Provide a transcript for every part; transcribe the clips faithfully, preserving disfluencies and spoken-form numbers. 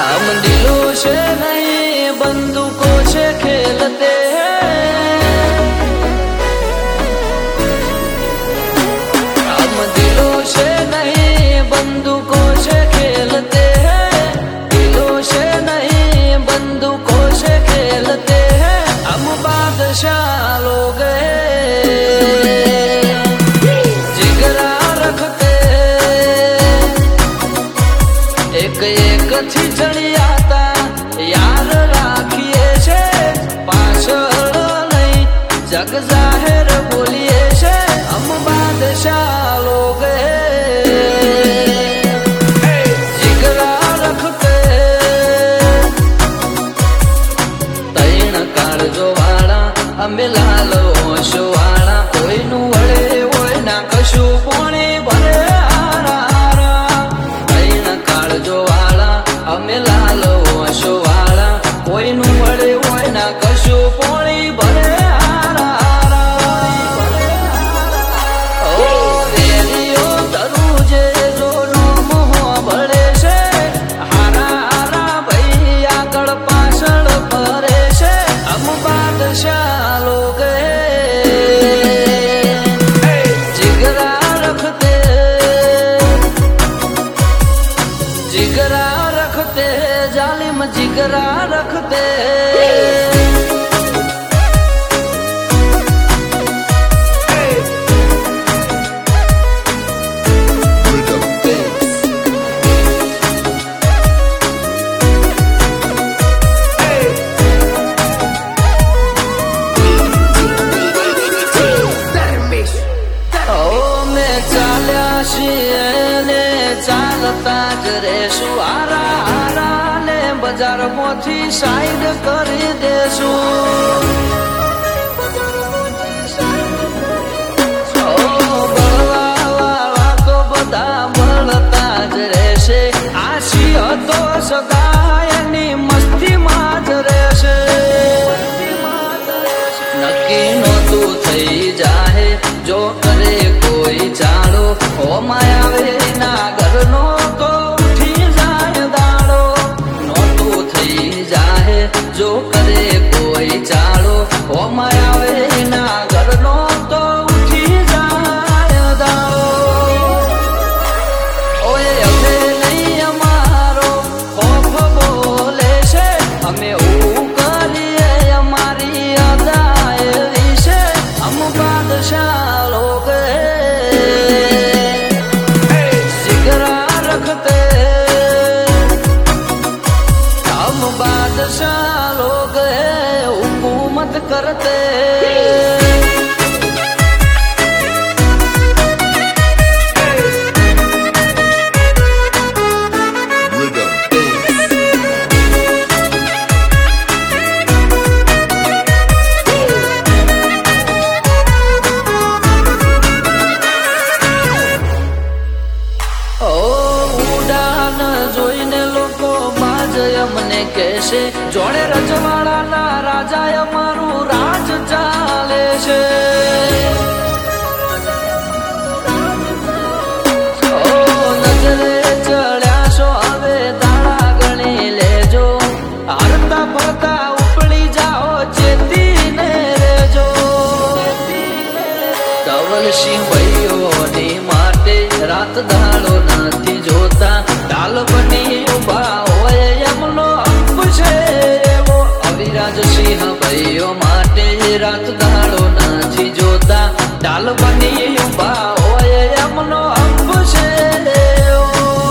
हम दिलों से नहीं बंदूकों से खेलते हैं, हम दिलों से नहीं बंदूकों से खेलते हैं, दिलों से नहीं बंदूकों से खेलते हैं। हम बादशाह लोग जिगरा रखते एक एक थी जड़ियाता यार राखिए छे पाछळ नहीं जग जाहिर बोलिए छे। हम बादशाह लोग जिगरा रखते तैण काळजो वाळा अमे लाल होश वाळा कोईनु वळे होय ना कशु पोणी भरे हारा हारा। तैण काळजो वाळा अमे लाल होश वाळा कोईनु वळे होय ना कशु पोणी भरे हारा हारा। ओ रेलियो दरूजे जो नोम हो भळे छे हारा हारा भाई आगळ पाछळ फरे छे। हम बादशाह लोग जिगरा रखते जिगरा रखते जालिम जिगरा रखते। चालता ज रेसु हारा हारा ने बजार मोथी साइड करी देसु। बळवा वाळा तो बधा बळता ज रहेशे आशी हतो सदायनी मस्ती मां ज रहेशे। नक्की नोतु थई जाहे जो करे कोई चालो ओ मायावे ना घरनो तो उठी जाए दाड़ो। नोतु थई जाहे जो करे कोई चालो ओ मायावे ना घरनो तो उठी जाए दाड़ो। ओए अबे नहीं अमारो खौफ बोले छे हमें ऊ करिए अमारी अदायरी छे। हम बादशाह लोग जिगरा रखते हम बादशाह लोग हुकूमत करते। મને કહેશે જોડે રજવાડાના રાજા અમારું રાજ ચાલે છે। ઓ નજરે ચડ્યા છો હવે દાડા ગણી લેજો હરતા ફરતા ઉપડી જાઓ ચેતીને રેજો। ધવલસિંહ ભાઈઓની માટે રાત દાડો નથી જોતા ડાલ બની ઉભા હોય એમનો અંક છે એવો। અવિરાજસિંહ ભાઈઓ માટે રાત દાડો નથી જોતા ડાલ બની ઉભા હોય એમનો અંક છે એવો।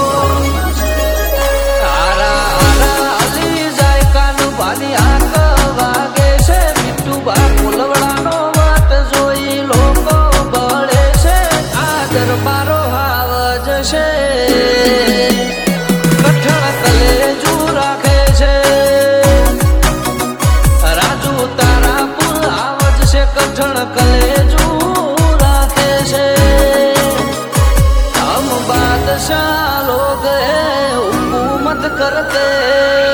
હારા હારા હલી જાય કાન ભાલી આંખ વાગે છે મીઠુભા ફૂલવડાનો વાત જોઈ લોકો બળે છે। આ દરબારો હાવ જશે કઠણ કલેજુ રાખે છે રાજુ તારા પુલ આવજ છે કઠણ કલેજુ રાખે છે। हम बादशाह लोग हुकूमत करते